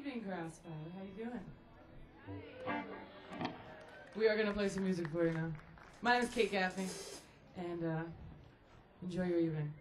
evening, Grassfire. How you doing? We are going to play some music for you now. My name is Kate Gaffney, and enjoy your evening.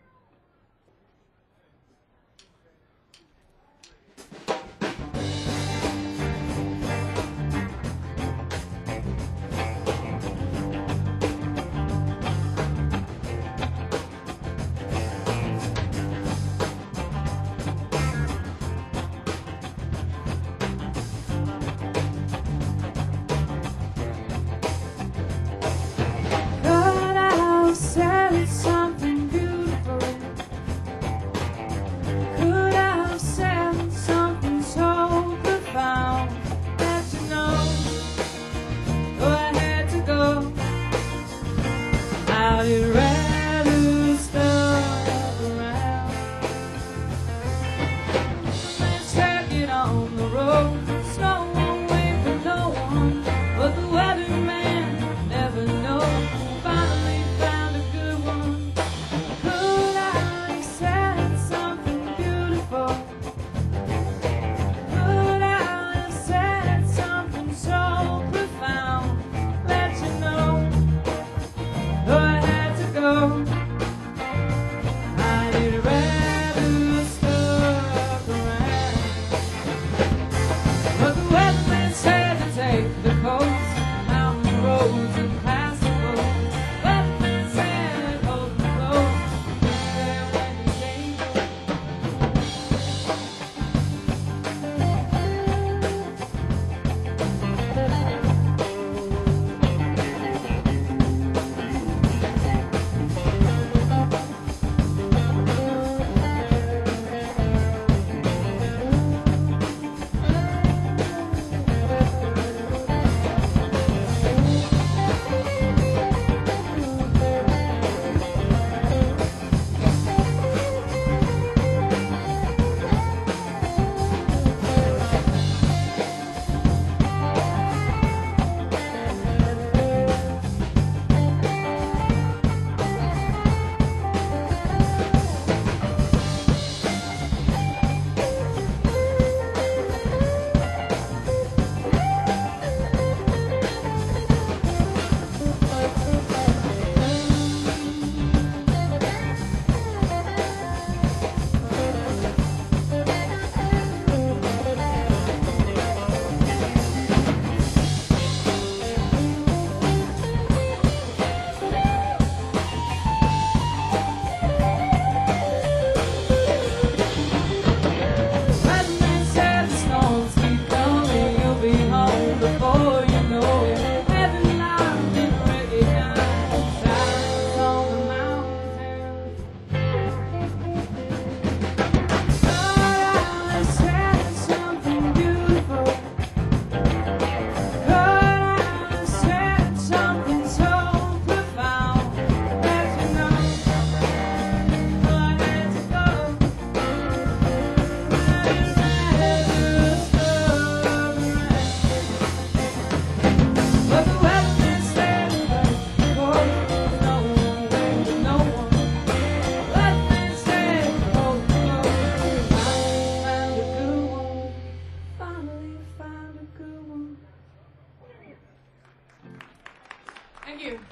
Thank you.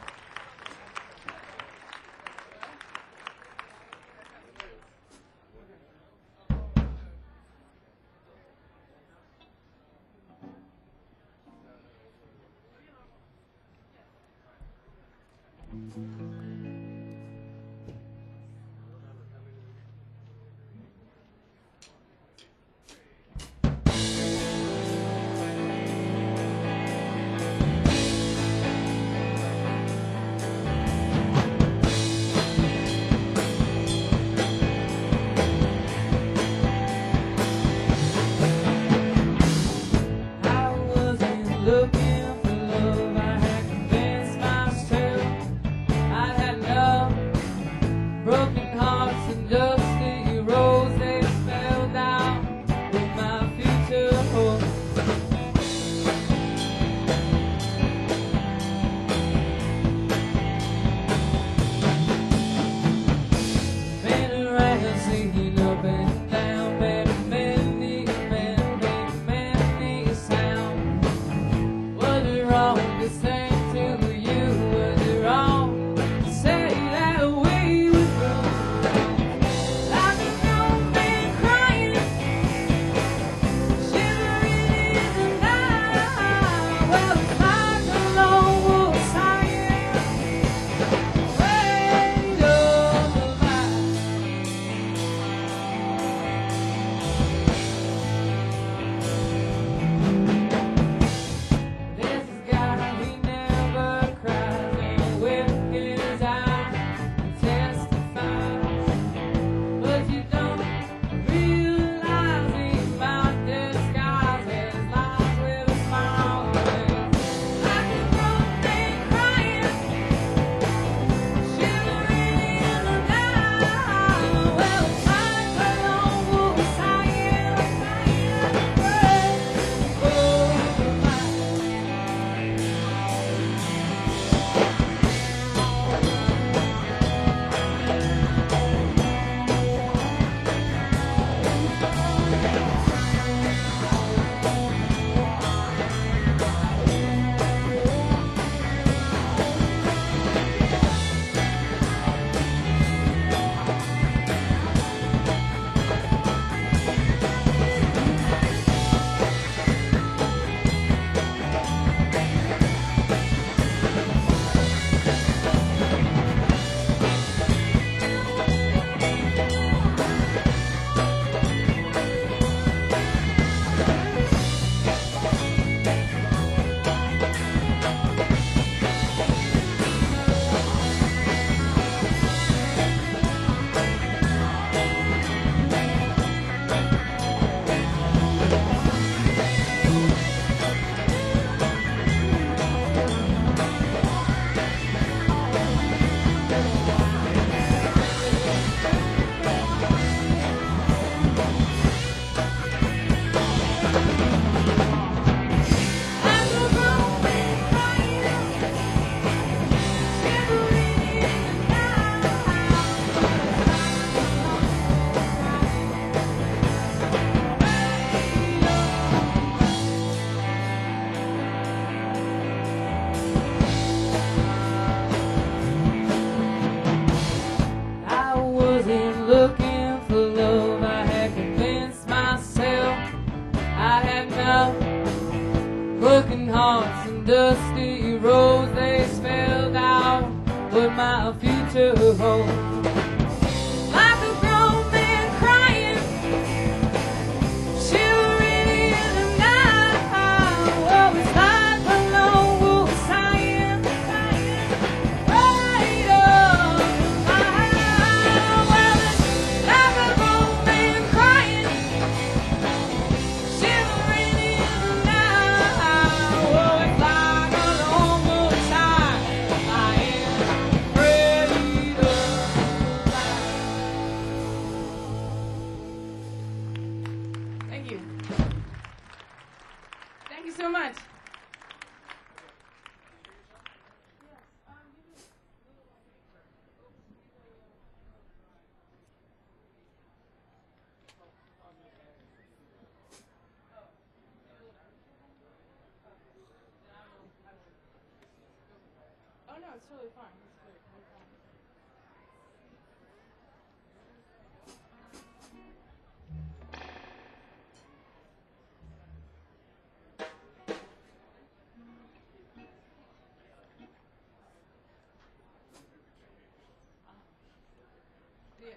Looking for love, I had convinced myself I'd had waterfall. Like a grown man crying, shivering in the night. Oh, it's like a lone wolf sighing, right up my well, it's like a grown man crying, shivering in the night. Oh, it's like a lone wolf sighing, afraid of life. Thank you. Thank you so much. Oh no, it's totally fine. It's great. No problem. Yeah.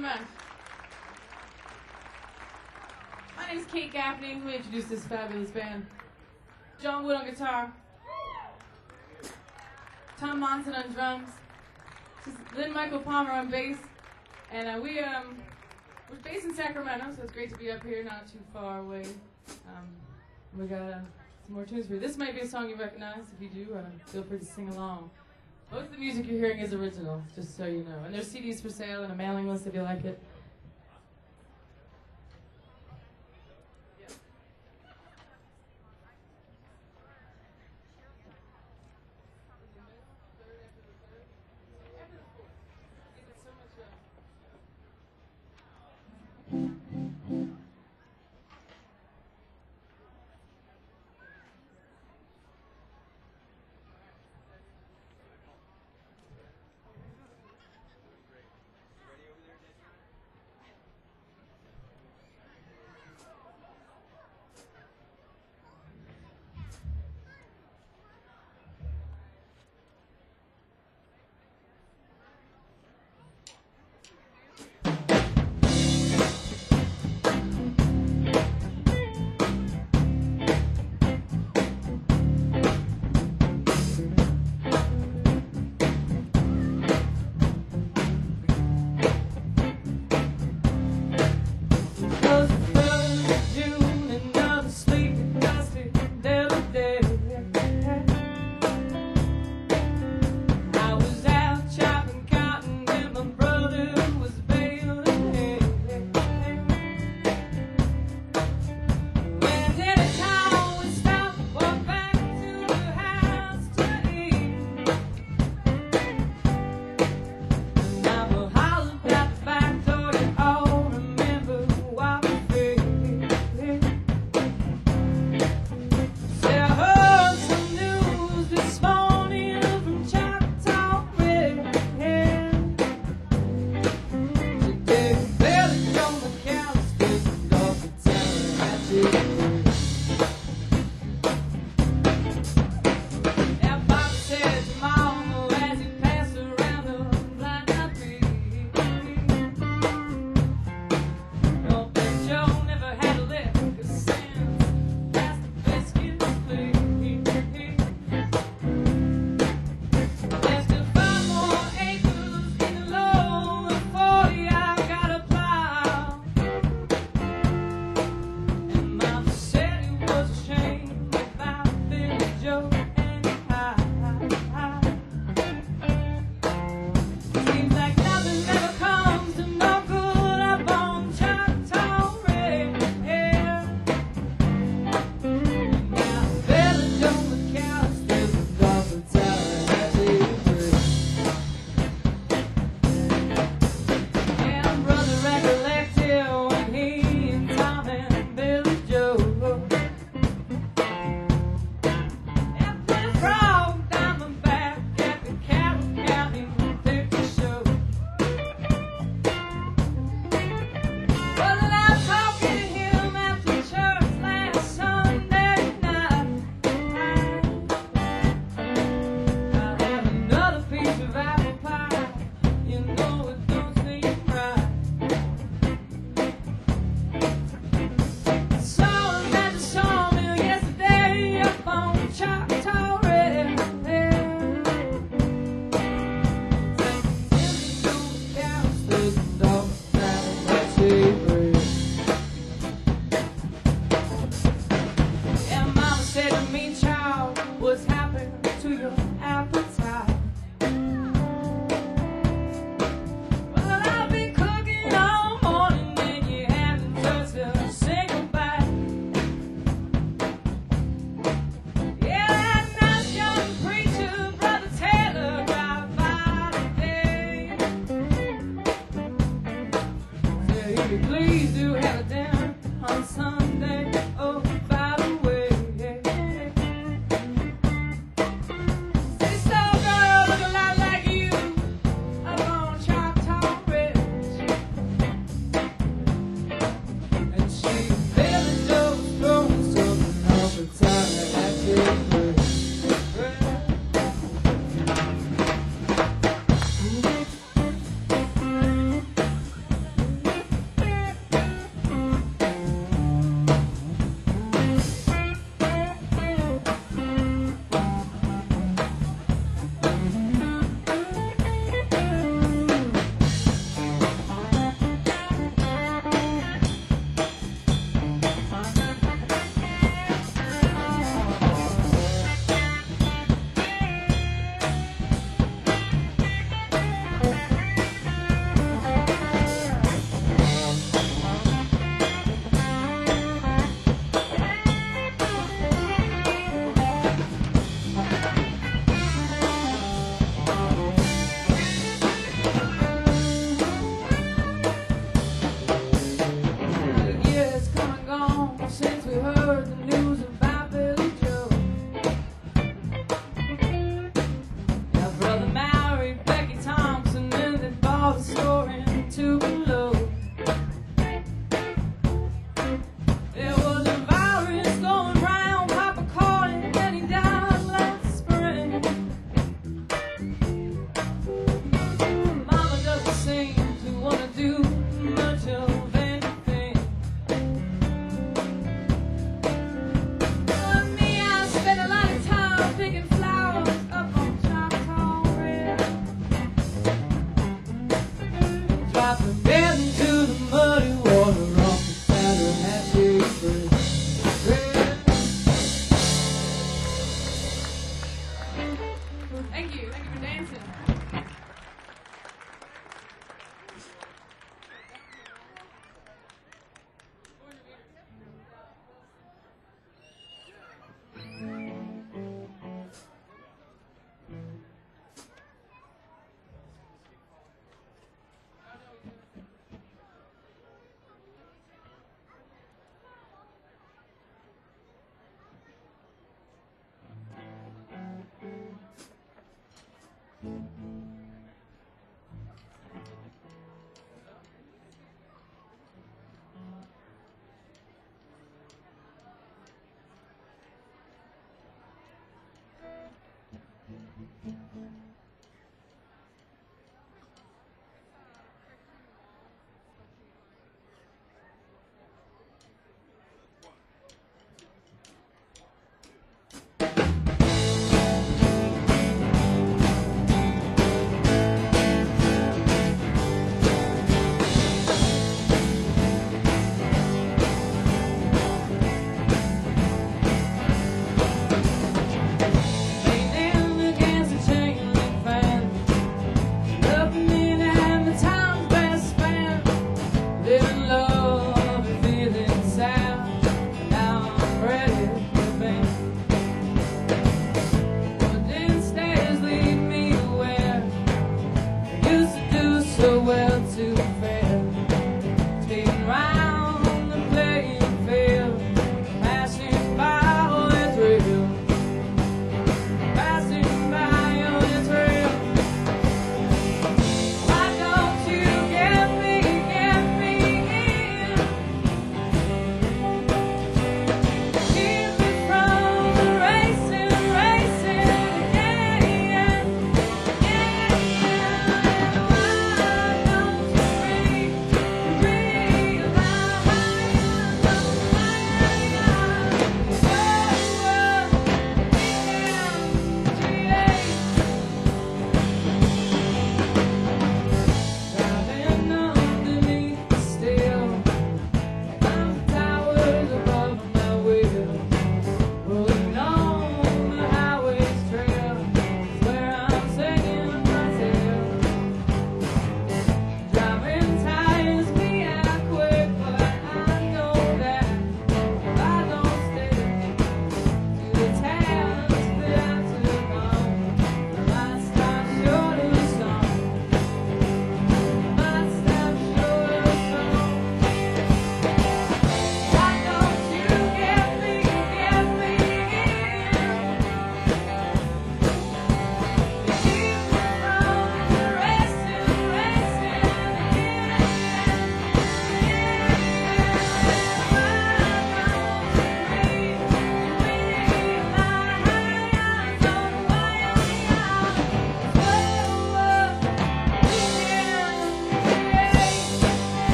much. My name is Kate Gaffney. Let me introduce this fabulous band. John Wood on guitar. Tom Monson on drums. Lynn Michael Palmer on bass. And we're based in Sacramento, so it's great to be up here, not too far away. We got some more tunes for you. This might be a song you recognize. If you do, feel free to sing along. Most of the music you're hearing is original, just so you know. And there's CDs for sale and a mailing list if you like it.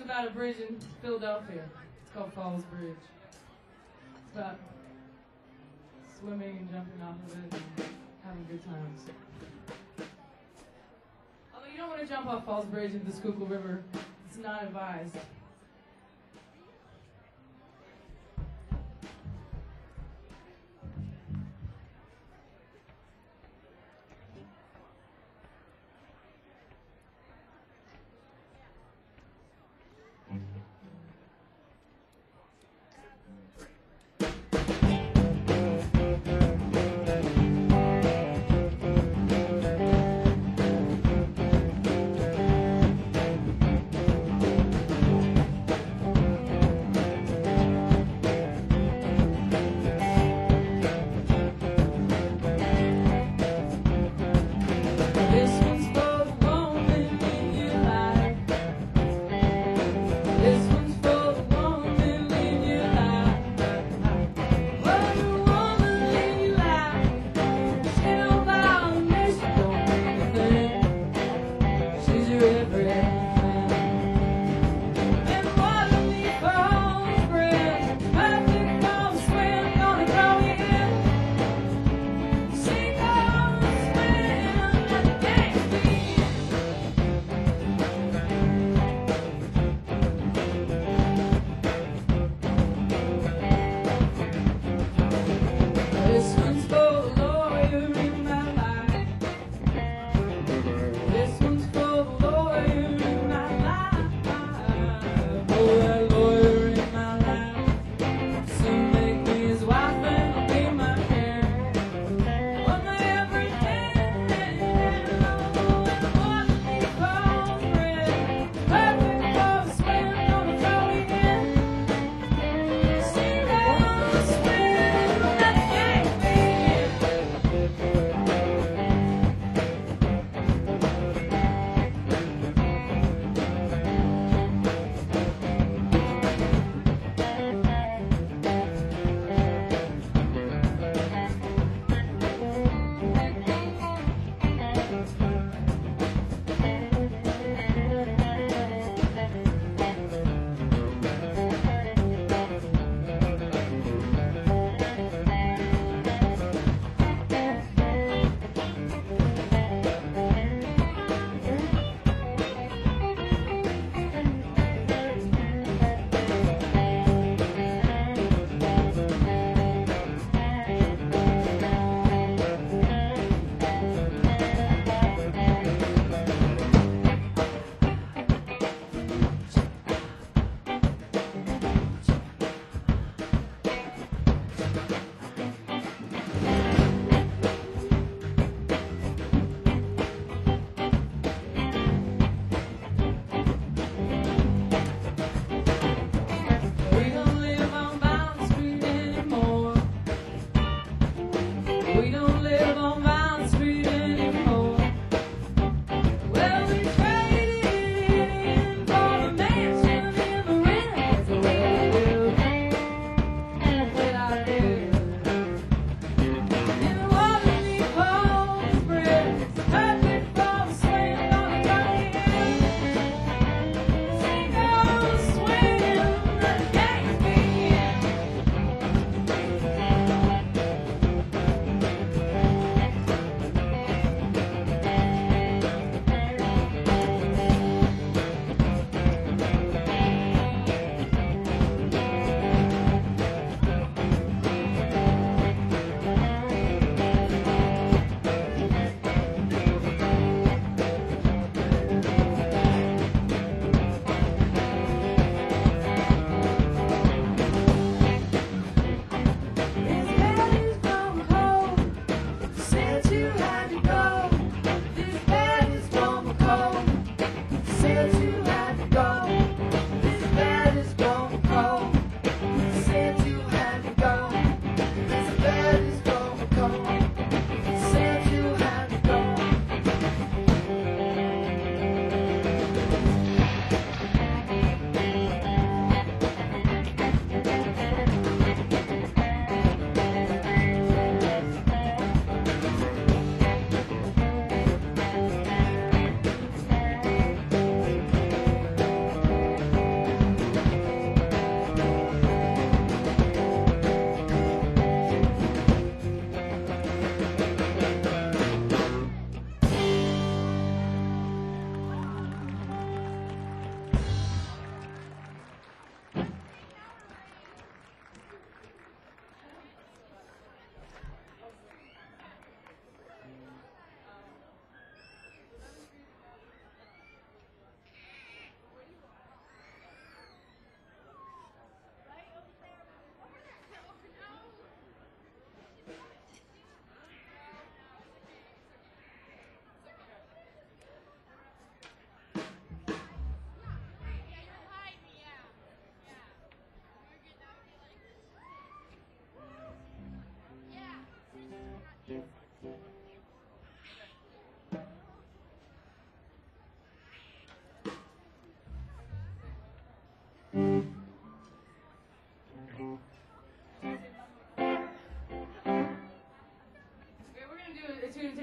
is about a bridge in Philadelphia. It's called Falls Bridge. It's about swimming and jumping off of it and having good times. Although you don't want to jump off Falls Bridge into the Schuylkill River. It's not advised.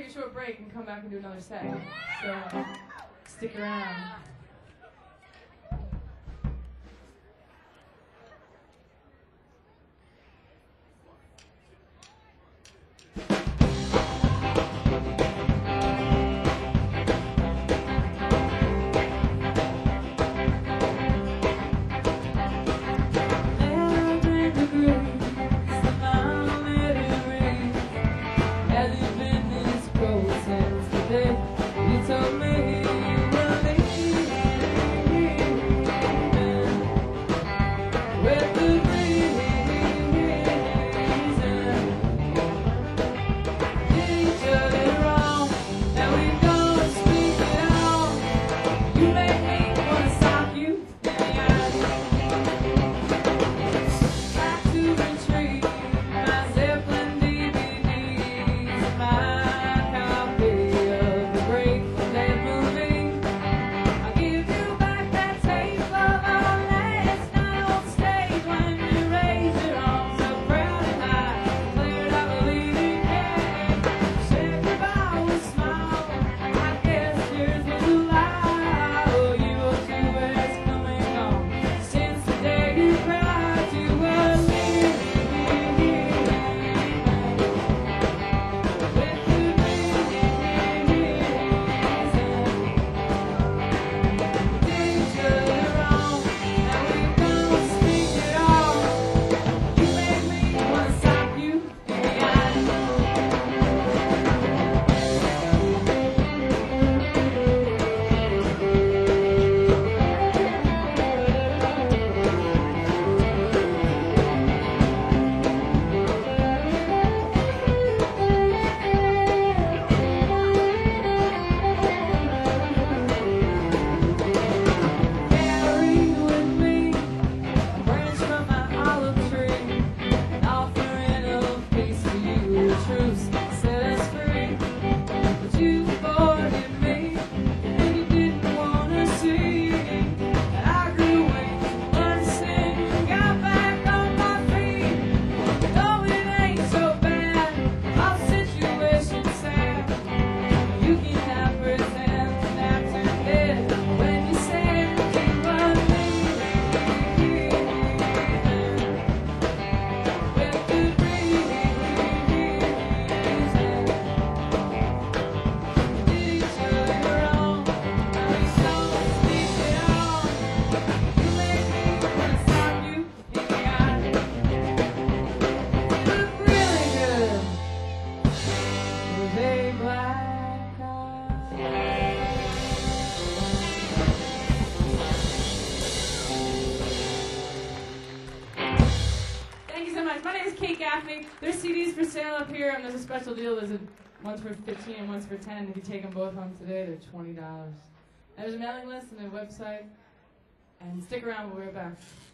a short break and come back and do another set. So stick around. There's CDs for sale up here, and there's a special deal. One's for $15 and one's for $10. If you take them both home today, they're $20. There's a mailing list and a website. And stick around, we'll be right back.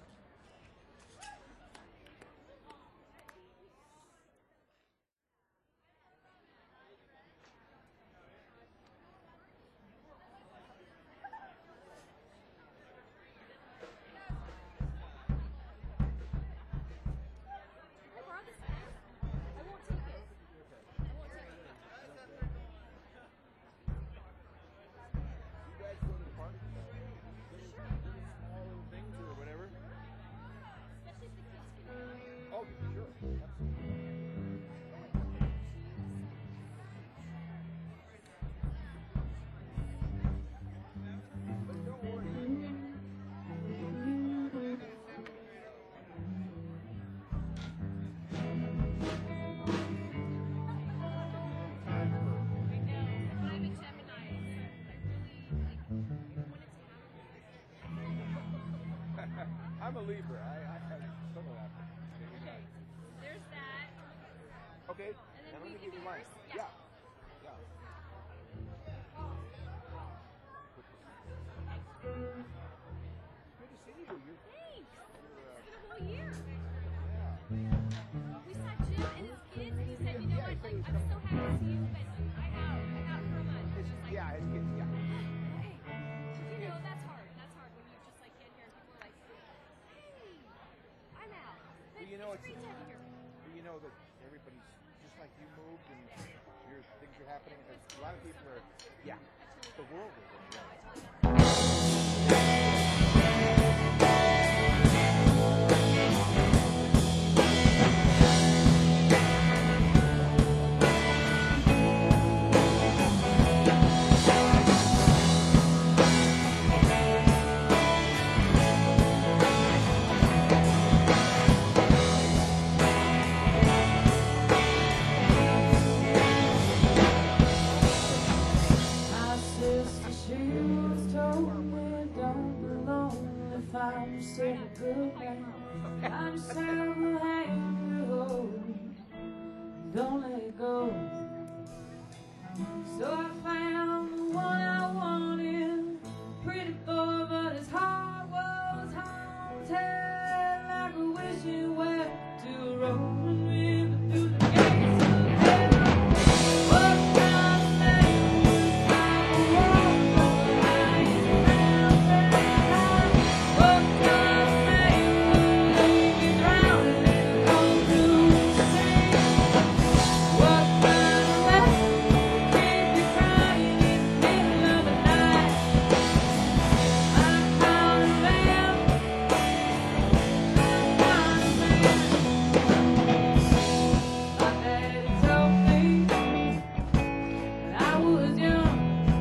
I'm a Libra. I have some of that. Okay. There's that. Okay. And then let we me give give you you mine. yours? Yeah. Good to see you. Thanks. It's been a whole year. Yeah. We saw Jim and his kids, and he said, you know what? Like, I'm so happy to see you, but I have for a month. It's just like, Yeah, his kids. Yeah. hey, you know, that's hard. That's hard when you just like get here and people are like, hey, I'm out. But Well, you know, it's great to have you here. You know that everybody's just like you moved and your things are happening. A lot of people are, yeah, the world is in reality. My sister, she was told me don't be lonely if I'm still a good man. I'm still a hand you hold, don't let it go. So I found the one I wanted, pretty boy, but his heart was haunted like a wishing well to a rolling river through the gates of hell. What kind of man would climb a wall from the highest mountain high? What kind of man would leave you drowning in the cold blue sea? What kind of man keep you crying in the middle of the night? I'm kind of man, I'm kind of man. My daddy told me when I was young,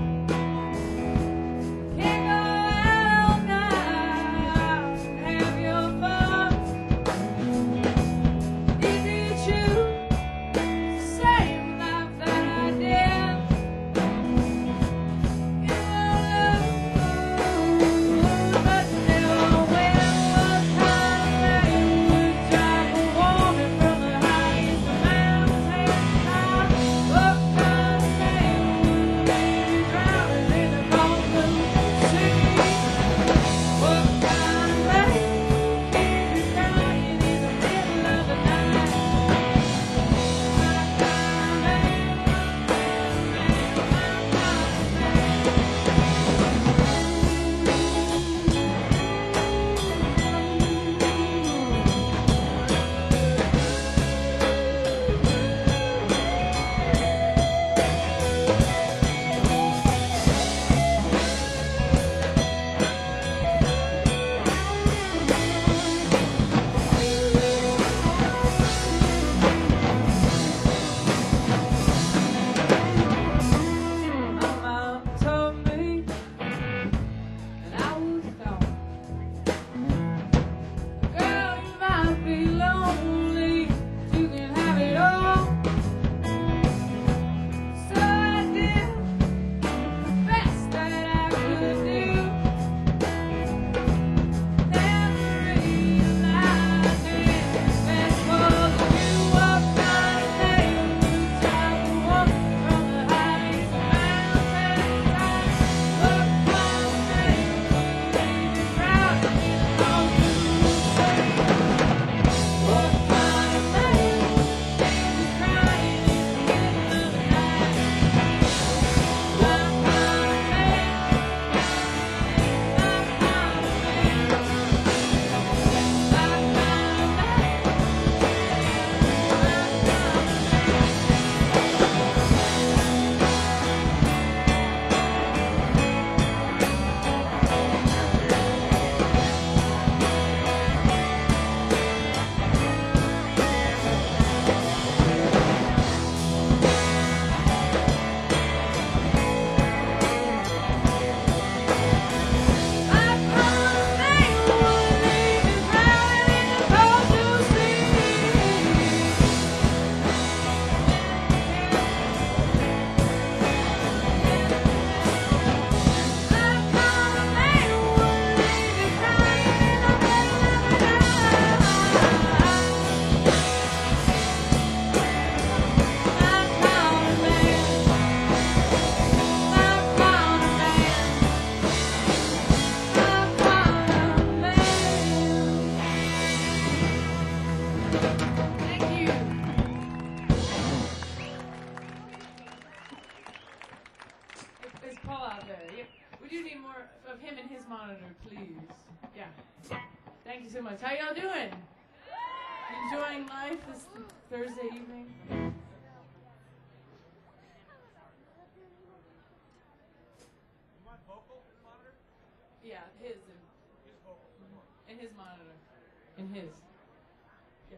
can't go out now and have your fun. Is it true? Same life that I did. You know, but never win. What kind of man would drive a woman from the highest mountain high? What kind of man would leave you drowning in the cold blue sea? What kind of man keep you crying in the middle of the night? My kind of man, my kind of man. My mom told me that I was gone. Girl, you might be lonely, but you can have it all. So I did the best that I could do. Never realized it's best for you. What kind of man would drive a woman from the highest mountain high? What kind of man would leave you drowning in the cold blue sea? What kind of man leave you crying in the middle of the night? My kind of man, my kind of man, my kind Thank you. It's Paul out there. Yep. We do need more of him and his monitor, please. Yeah. Thank you so much. How y'all doing? Enjoying life this Thursday evening? yeah, his and his monitor. In his. Yeah.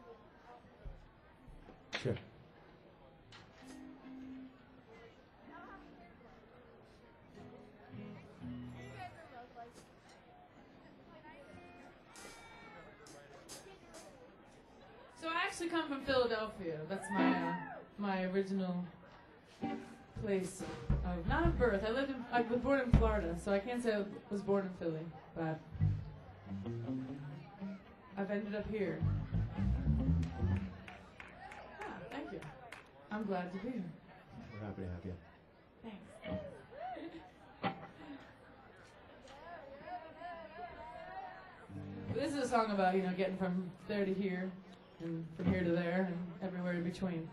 Sure. So I actually come from Philadelphia. That's my original place of not of birth. I was born in Florida, so I can't say I was born in Philly, but I've ended up here. Ah, thank you. I'm glad to be here. We're happy to have you. Thanks. This is a song about, getting from there to here, and from here to there, and everywhere in between.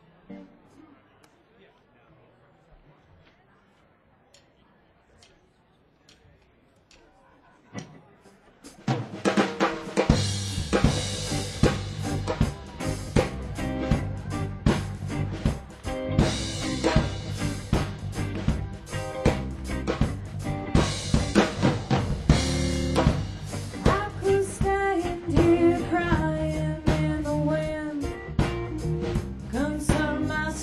I could stand here crying in the wind, concern myself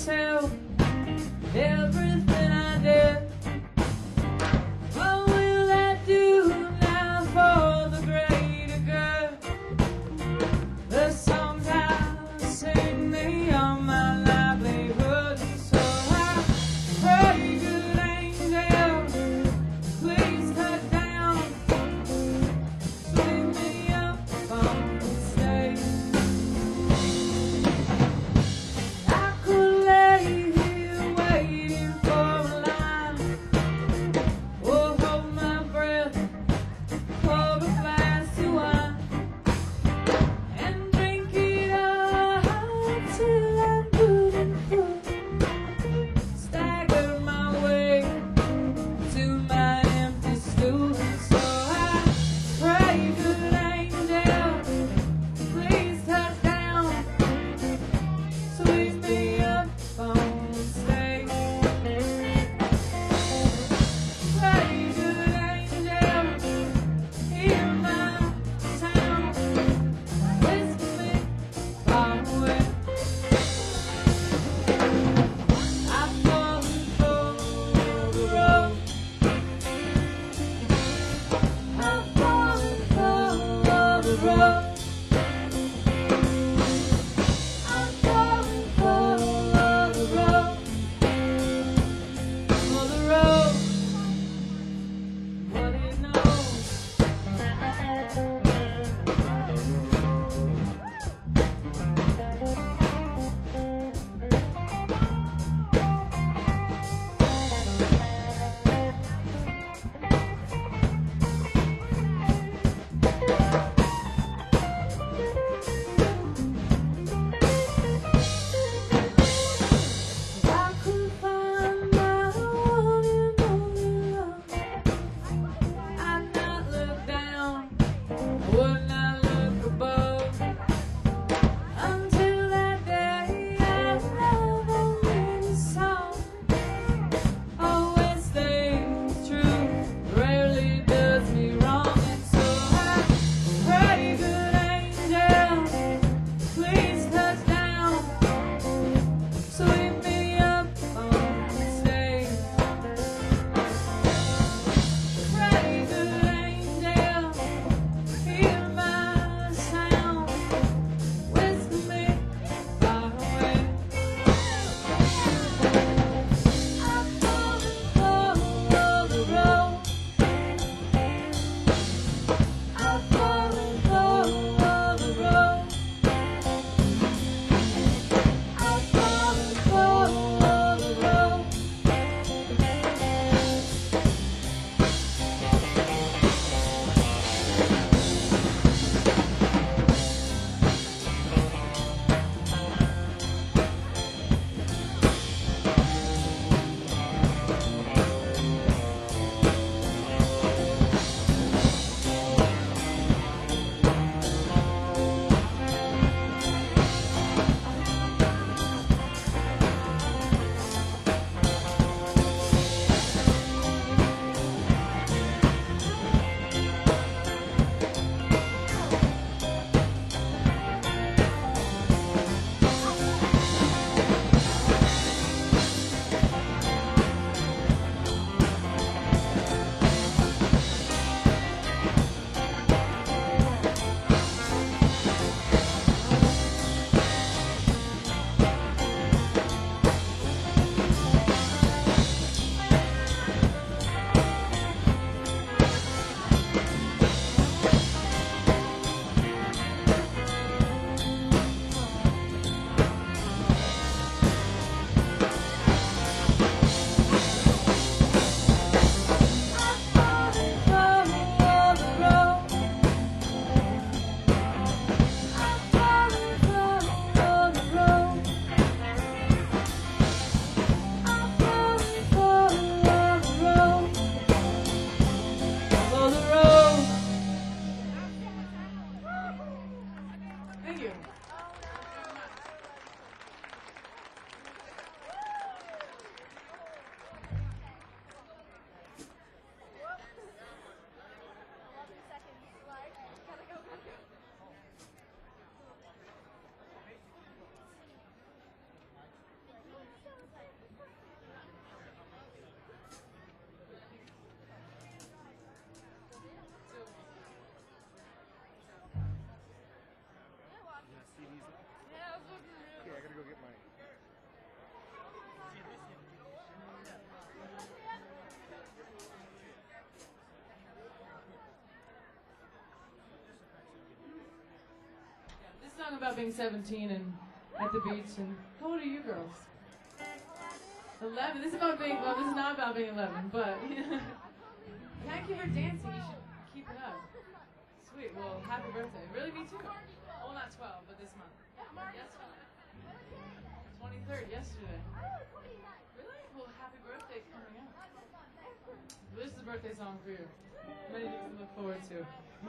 song about being 17 and at the beach. And how old are you girls? 11. This is about being. Well, this is not about being 11, but thank you for dancing. You should keep it up. Sweet. Well, happy birthday. Really, me too. Well, not 12, but this month. Yesterday. 23rd. Yesterday. Really? Well, happy birthday coming up. This is a birthday song for you. Many things to look forward to.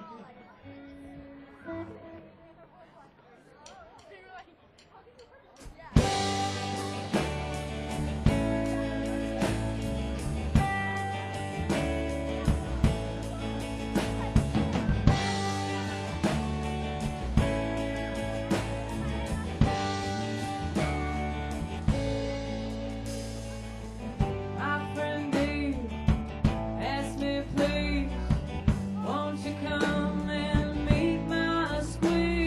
My friend Dave asked me, please, won't you come and meet my squeeze?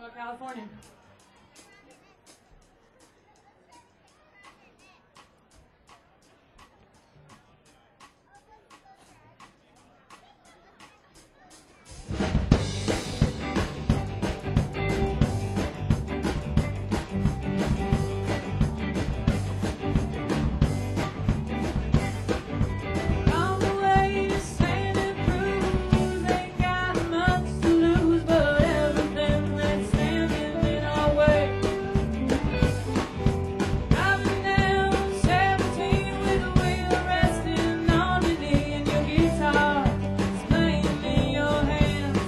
about California. On the way to Santa Cruz, ain't got much to lose, but everything that's standing in our way. Driving down 17 with the wheel resting on your knee, and your guitar is playing in your hand.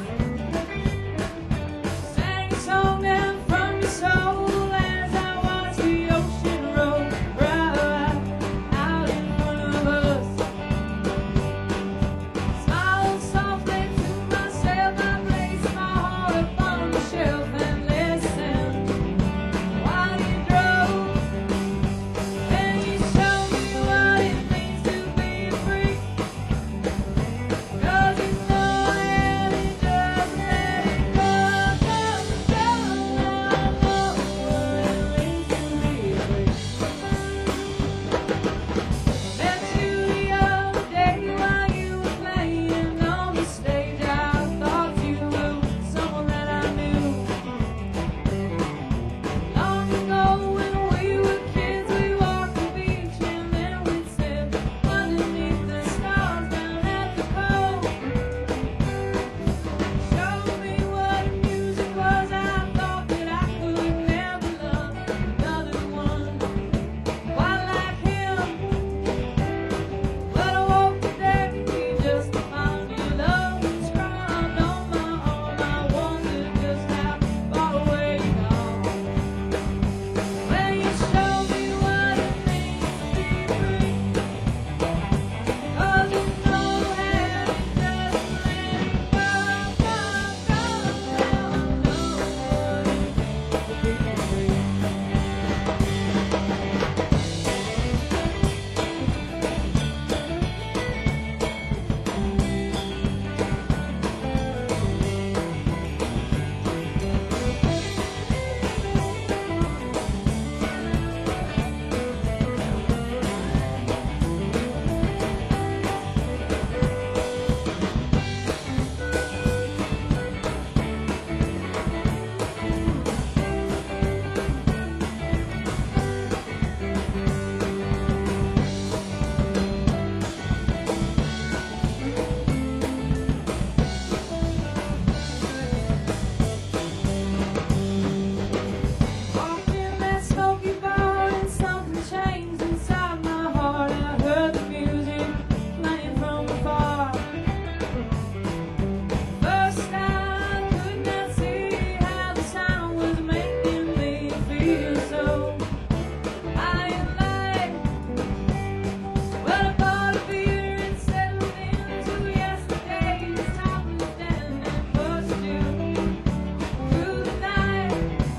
Sang a song down from your soul as I watch the ocean roll right out in front of us. Smile softly to myself, I place my heart up on the shelf and listen while you drove. Then you showed me what it means to be free. 'Cause you know that it just let it go. I know what it means to be free. Met you the other day while you were playing on the stage. I thought you were someone that I knew. Long ago when we were kids, we walked the beach and then we'd sit underneath the stars down at the cove. Showed me what music was. I thought that I could never love another one quite like him. But I woke today just to find your love inscribed on my arm. I wonder just how far away you gone. When you showed me what it means to be free. 'Cause you know how it just let it go. Walked in that smoky bar and something changed inside my heart. I heard the music playing from afar. First I could not see how the sound was making me feel so high and light. But I bought a beer and settled into yesterday's topless den and pushed you through the night.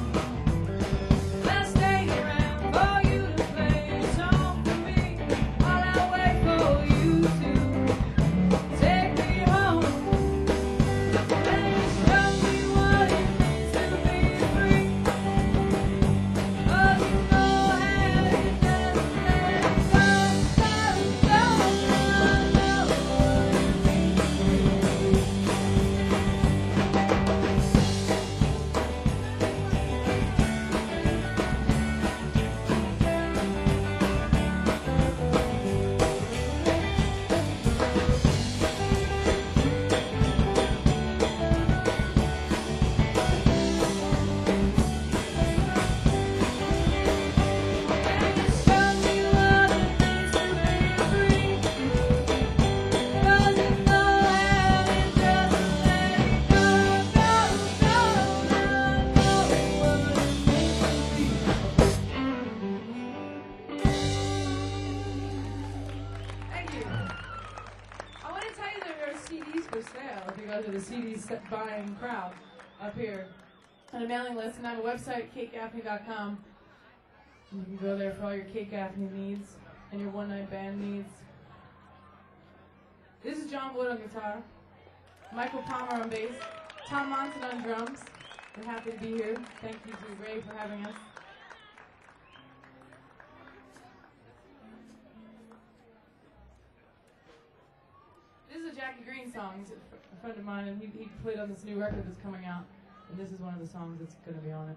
I stayed around for you to play a song for me while I wait for you to take me home. Then you showed me what it means to be free. 'Cause you know how it just let it go. I know what it means to be free. And you showed me what it means to be free. 'Cause you know how it just let it go. I know what it means to be free. Thank you. I want to tell you that there are CDs for sale if you go to the CD buying crowd up here on a mailing list, and I have a website, kategaffney.com. You can go there for all your Kate Gaffney needs and your one-night band needs. This is John Wood on guitar, Michael Palmer on bass, Tom Monson on drums, We're happy to be here. Thank you to Ray for having us. This is a Jackie Green song. He's a friend of mine, and he played on this new record that's coming out. And this is one of the songs that's going to be on it.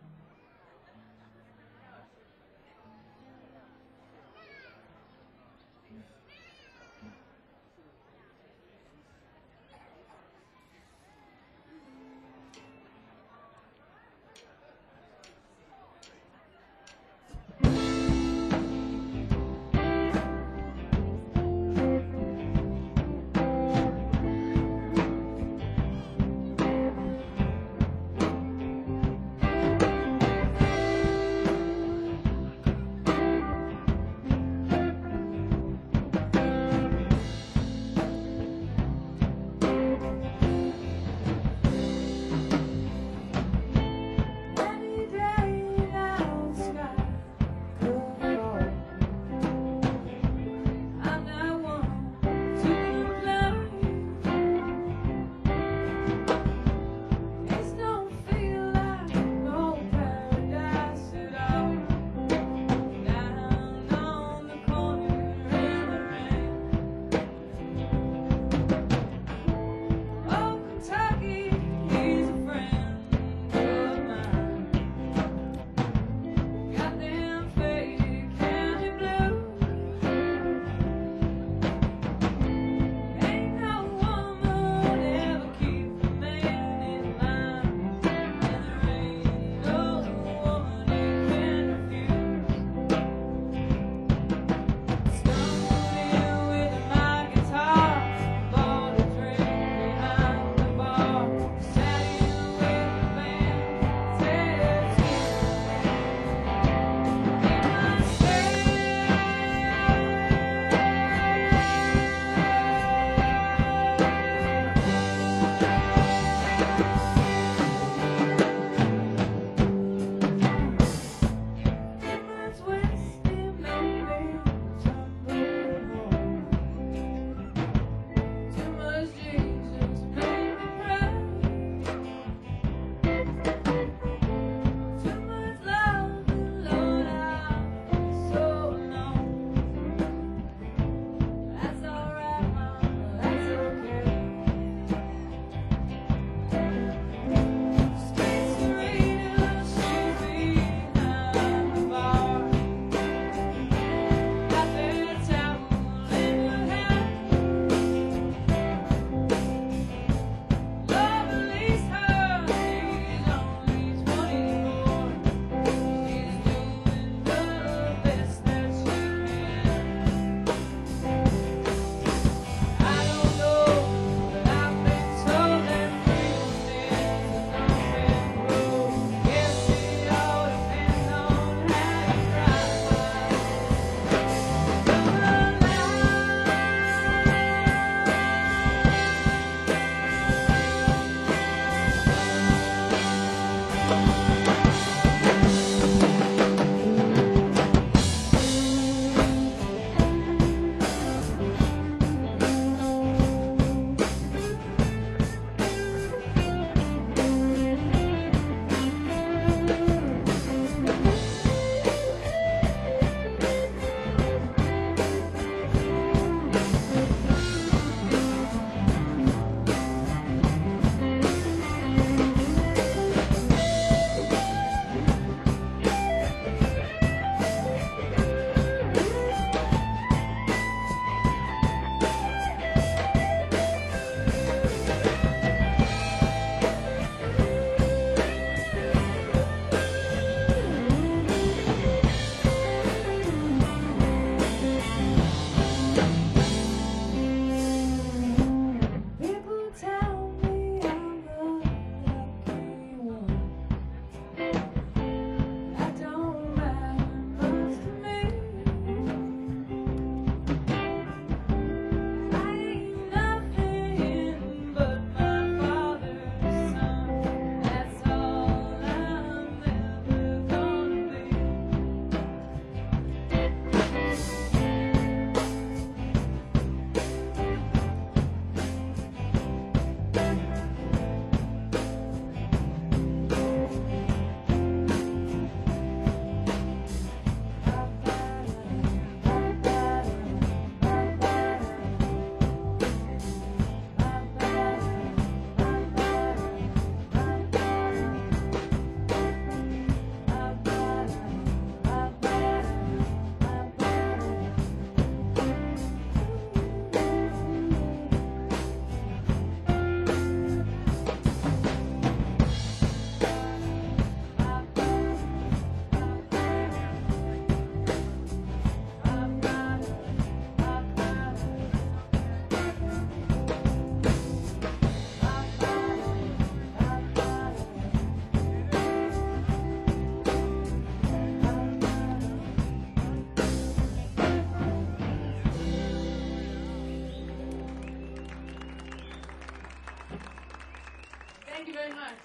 Thank you very much.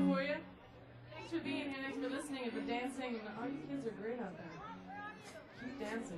for you. Thanks for being here. Thanks for listening and for dancing. And all you kids are great out there. Keep dancing.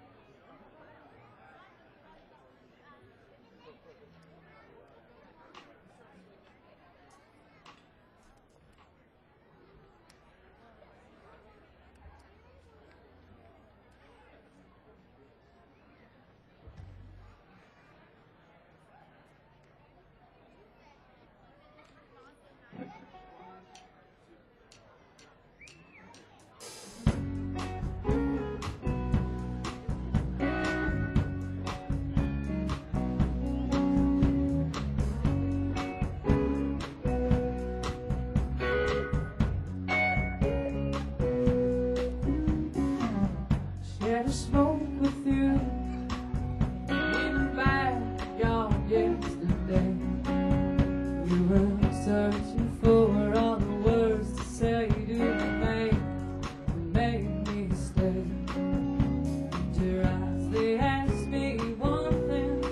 Shared a smoke with you in the backyard yesterday. You were searching for all the words to say to me, made me stay. Your eyes, they asked me one thing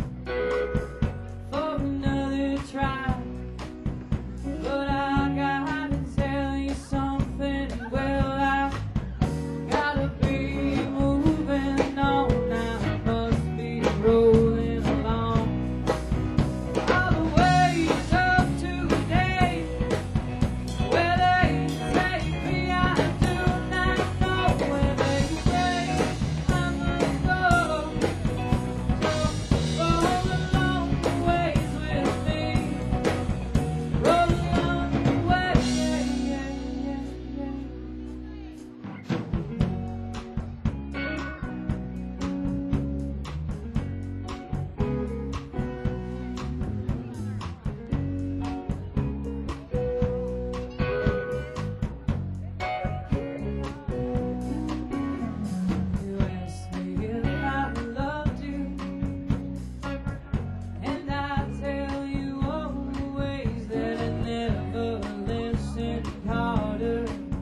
for another try, but I gotta tell you something. Well, I gotta be moving on now, must be rolling along. All the ways up today, where they take me, I do not know. Where they say I must go, so roll along the ways with me, roll along the way, yeah. You asked me if I loved you, and I tell you always that I never listened harder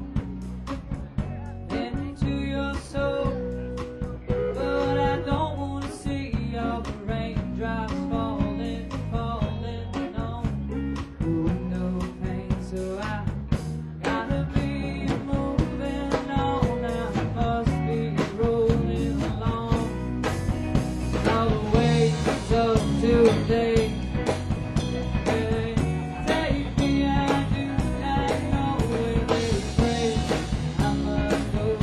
into your soul. But I don't wanna see all the raindrops falling, falling on the window pane. So I gotta be moving on. I must be rolling along. All the ways up today, where they take me, I do not know. Where they say I must go,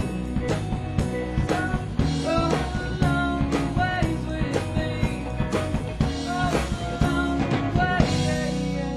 so roll along the ways with me, roll along the way, yeah.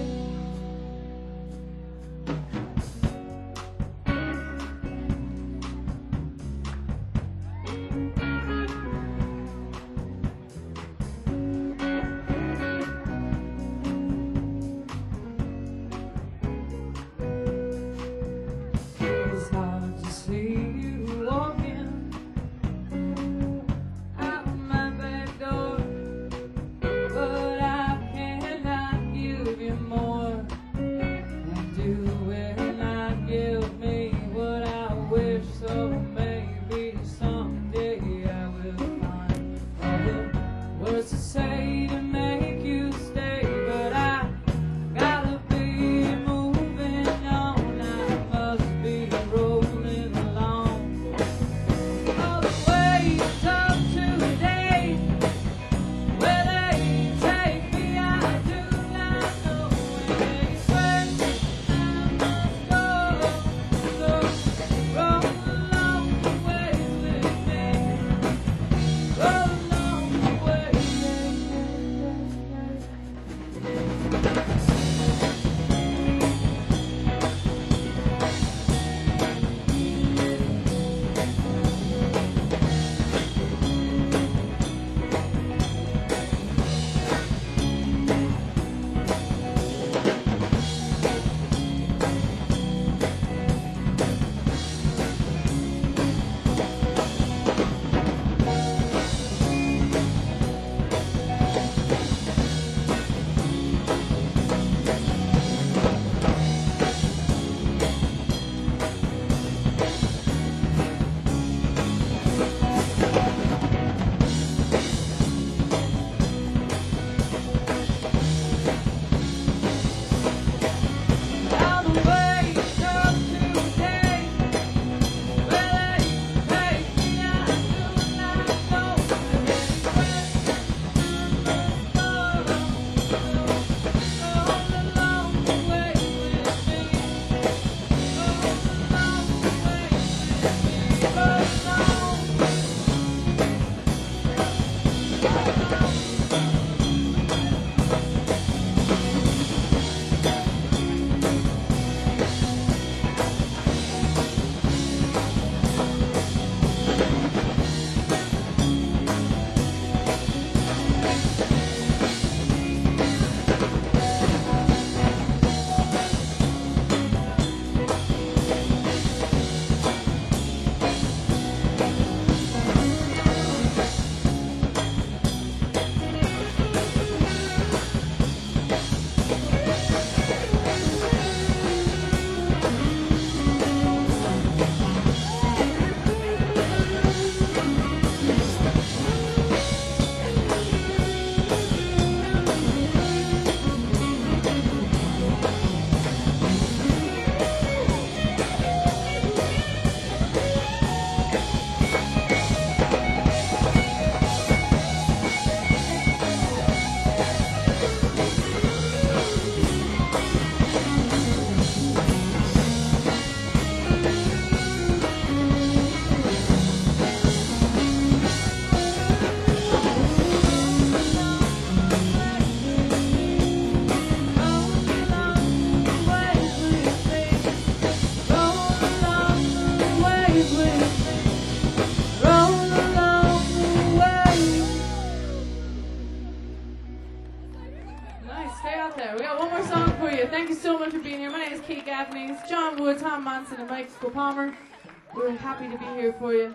out there. We got one more song for you. Thank you so much for being here. My name is Kate Gaffney. It's John Wood, Tom Monson, and Michael Palmer. We're happy to be here for you.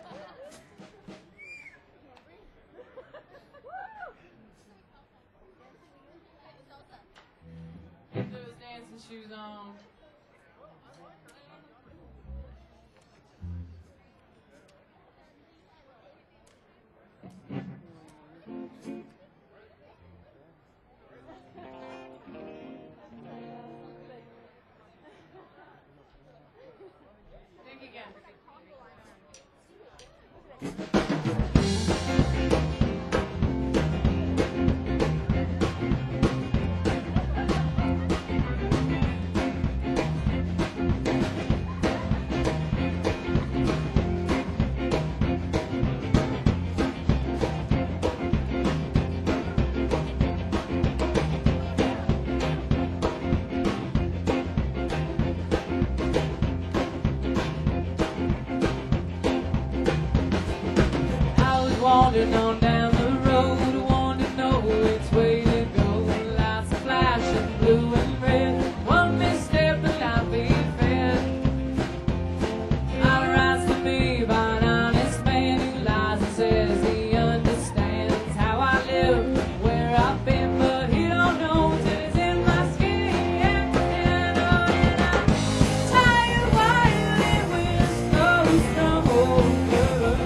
Get those dancing shoes on. Think again. Wandering on down the road, wanting to know which way to go. Lights are flashing blue and red. One misstep and I'll be fed. I'll rise to me by an honest man who lies and says he understands how I live, where I've been, but he don't know till it's in my skin. And I'm tired while you live with those come over.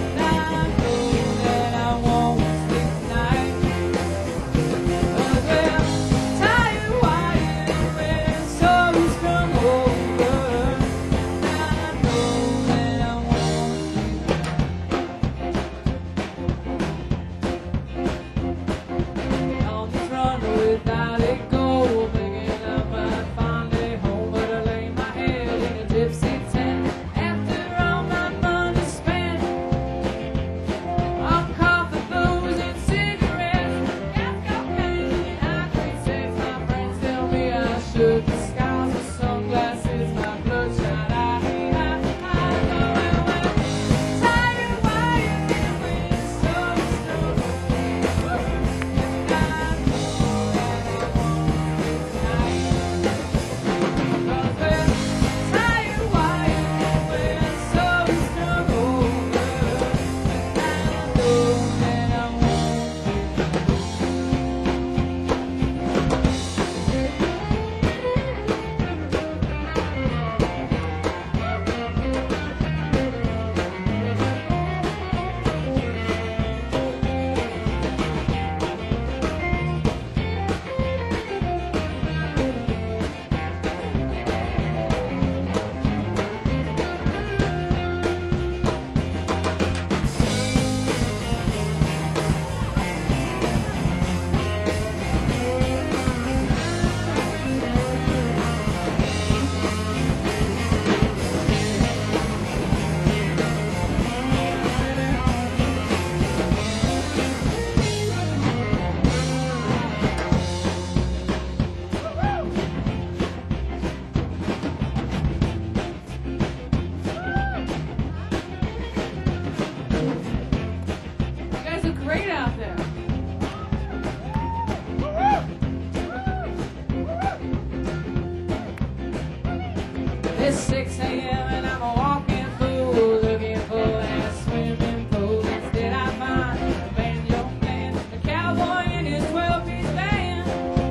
It's 6 a.m. and I'm a walking fool, looking for that swimming pool. Instead I find a banjo man, a cowboy in his 12-piece band.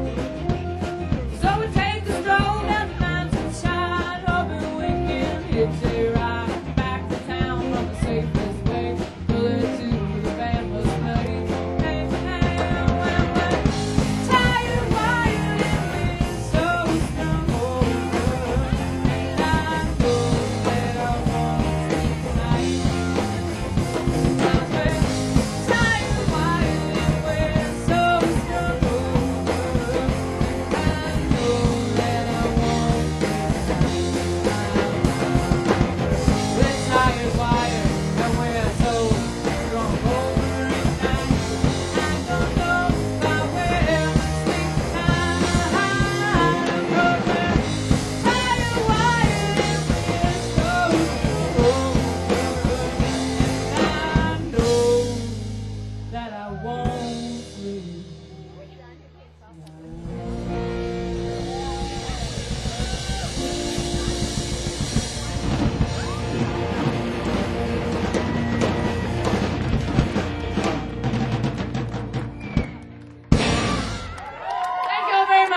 So we take the stroll down the mountainside, hoping we can hitch a ride back to town from the safest way. Pull it to the Bama's place. Hey, hey, well, tired while you live so strong over.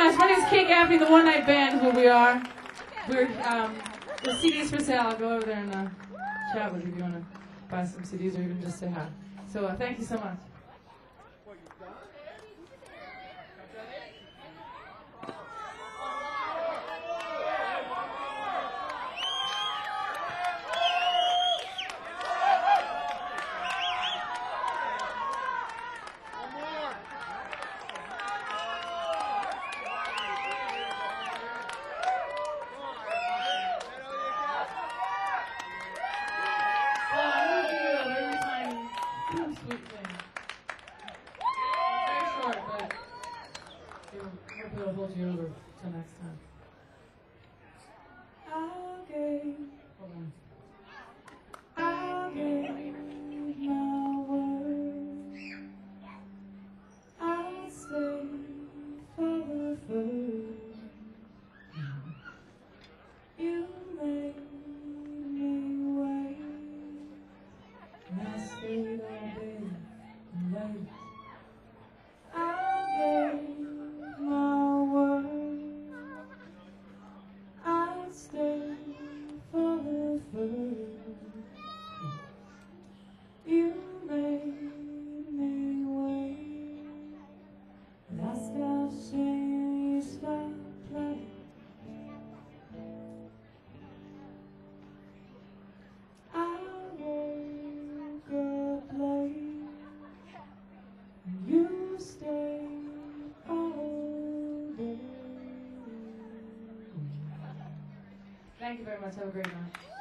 much. My name is Kate Gaffney. The One Night Band is what we are. We're the CDs for sale. I'll go over there and chat with you if you want to buy some CDs or even just say hi. So thank you so much. It'll hold you over till next time. Okay. Hold on. I gave my word. I'll stay forever. You made me wait, and I stayed all day and late. I gave my word. I'll stay forever. You made me wait, and I stopped singing, you stopped playing. I woke up late, and you stayed all day. Thank you very much. Have a great night.